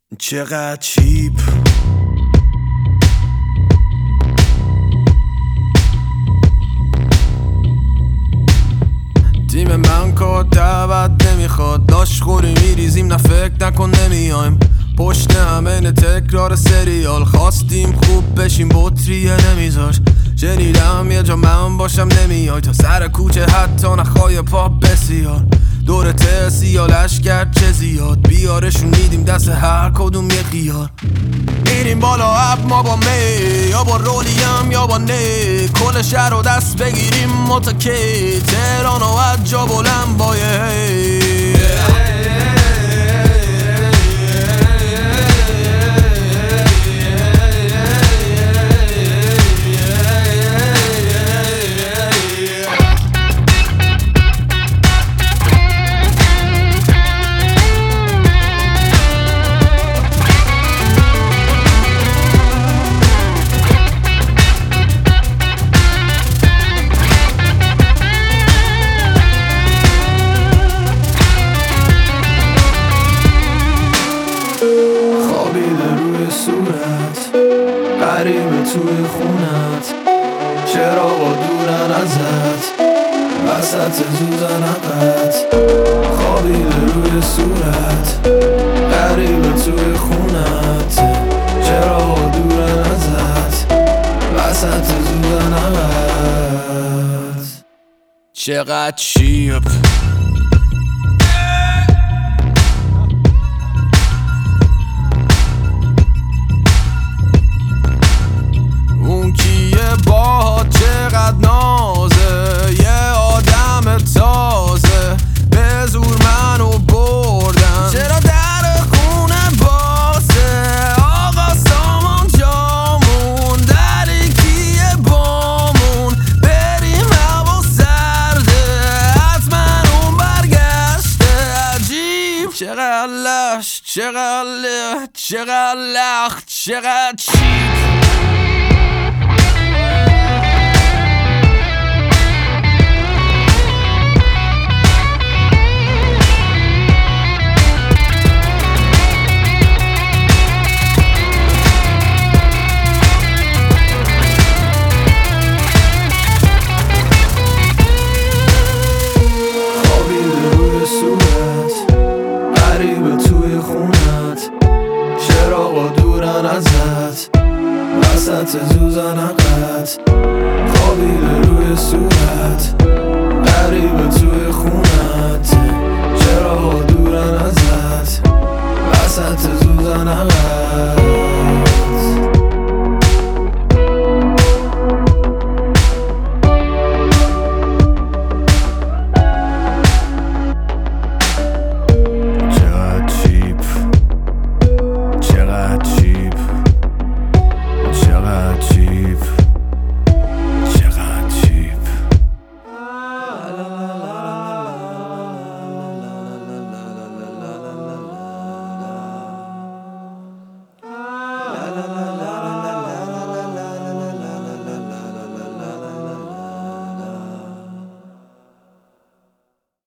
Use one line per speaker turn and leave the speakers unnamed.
چقدر چیپ تیم من کار دعوت نمیخواد، لاش خوری میریزیم نه فکر نکن نمیایم پشت همه تکرار سریال. خواستیم خوب بشیم بطریه نمیذاش، شنیدم یه جا من باشم نمیای تا سر کوچه حتی نخوای پا بسیار. دور سیالش کرد چه زیاد، بیارشون میدیم دست هر کدوم یه خیار. میریم بالا اب ما با می یا با رولیم یا با نی، کل شهر رو دست بگیریم متکی، تهران و از جا بلند با یه غریبه توی خونت، چراغا دورن ازت وسط زوزنقت. خوابیده روی صورت، غریبه توی خونت، چراغا دورن ازت وسط زوزنقت. چقدر چیپ با چقدر نازه، یه آدم تازه به زور منو بردن. چرا در خونه بازه، آقا سامان جامون دریکیه بامون، بریم هوا سرده حتما اون برگشته. عجیب چقدر لش، چقدر له، چقدر لخت، چقدر چیپ. چراغا دورن ازت وسط زوزنقت، خوابیده روی صورت، غریبه توی خونت، چراغا دورن ازت وسط زوزنقت.